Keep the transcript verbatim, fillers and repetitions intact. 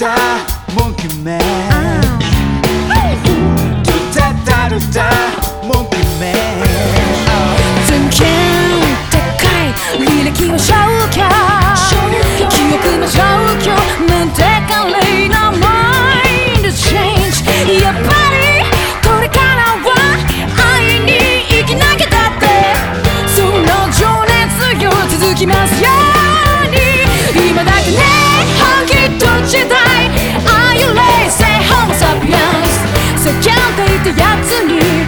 da monkey man do da da do da monkey man 全然高い履歴は消去記憶も消去なんて華麗なマインドチェンジやっぱりこれからは愛に生きなきゃだってその情熱よ続きますように今だけね本気と時代 Are you lazy homo sapiens 叫んでいたやつに